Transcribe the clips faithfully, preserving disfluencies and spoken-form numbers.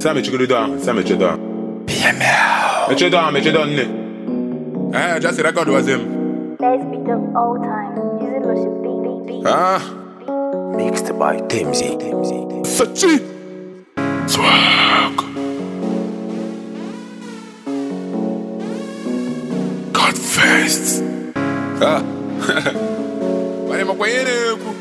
Ça me tue dedans, ça me tue dedans. Bien meow. Me tue dedans, me tue dedans. Eh, just record was him. Best beat of all time. Use it worship beat beat beat. Ah, Mixed by Timzy. Sachi. Swag. Godfest. Ah. Wale makwayene ku.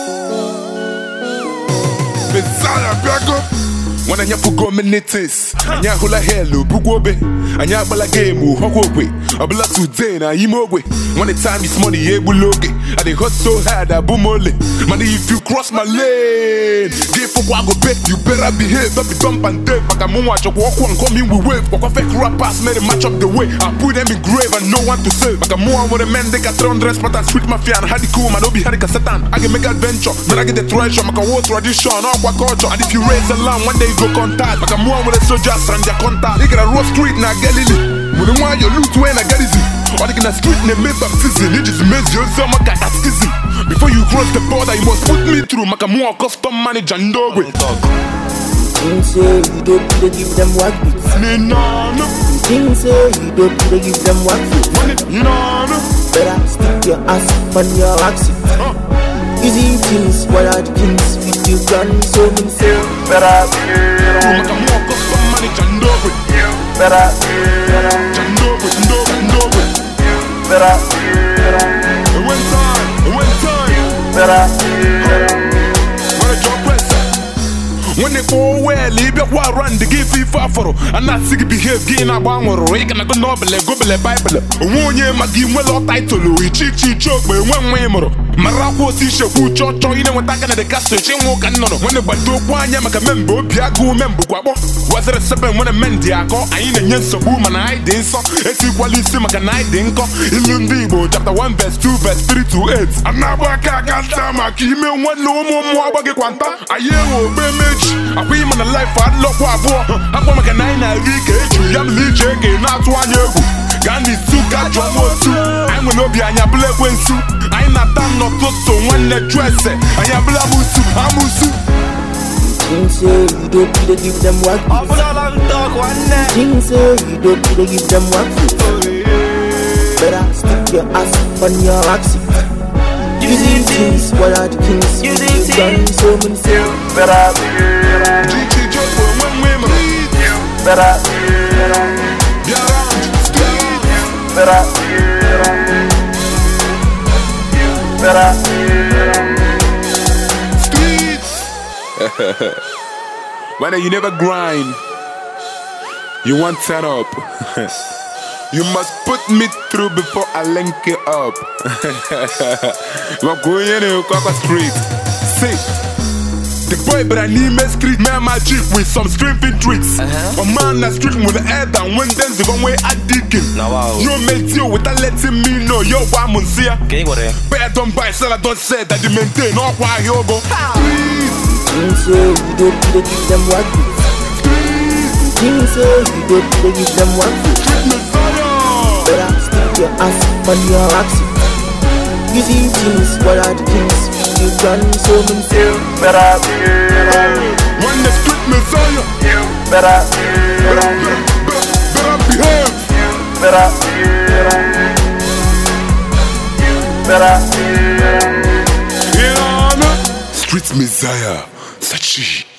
Messiah Biago. Wana nya fugo minutes. Anya hula hello bugwobe. Anya bala game hokwe. Abla today na imogwe. When the time is money ebuloge. I dey hot so hard I bumole. Money if you cross my lane. Give for go bet you better behave. Don't be dumb and dead. But I'm watch up walk one come in with wave. Walk fake rappers made a match up the way. I put them in grave and no one to save. But I'm more with a man they got three hundred spot and sweet mafia and had the cool man. Don't be had a satan. I can make adventure. But I get the treasure. Make a war tradition. Aqua culture. And if you raise a lamb one day you go contact. But I'm more with a soldier and your contact. They get a road street now Galilee. When you want your loot when I get easy. Or they can a street name make baptism. It just makes you some guy at skizzy. Before you cross the border, you must put me through. Make a more custom manager and dog with. Things say you don't need to give them what beats. Me no no. Things say you don't need to give them what beats. No no. Better stick your ass on your axis. Easy things, what are the kings? With you gun, so mean say better. Make a more custom manager and dog with. Better. And dog with, and dog and dog with. Better. It went time, it went time. Better. What a job pressure. When they go well, leave your war run the give FIFA for and not sick behave gain a bang or rake and a good novel, go bele Bible. One year, my game well or title, we cheek cheek choke by one way more. Marako Tisha, who chop, you know what I can at the castle, she walk and no. When the Bado Quanya make a member, Piago member, was there a seven when a man diaco, I ain't a yes of woman, I didn't so. It's equally similar, I didn't go. In Vivo, chapter one, verse two, verse three to eight. And now I can't keep me one no more more about Quanta. I hear image. I feel in the life I love what I'm going to make a nine I read. I'm leeching, not one year. Gandhi Suka Jomosu. I'm going to be on your black when soup. I'm not done not so one that dress it. I am Blabusu, Amusu. Things say you don't need to give them what beats. Things say you don't need to give them what beats. Better stick your ass on your axis. Using things, what are the kings? Using gun, so many say better. G T J for one women. Better. Better. Better. Streets. When you never grind, you want set up. You must put me through before I link you up. We're going in the street. See. The boy, but I need my street, man, my chief with some stripping tricks. Uh-huh. A man that's street with the head and when then the one way I digging. Now, wow. You make you without letting me know yo, why I'm here. Okay, what there? Bear don't buy, sell, I don't say that you maintain. All why you go. Things say you don't need to give them what beats. Things say you don't need to give them what beats. Better stick your ass on your axis. Using things, what are the kings? You gun, so mean say better. When the street messiah, better. better, better, better behave. Better. Better. Yeah, street messiah, Sachi.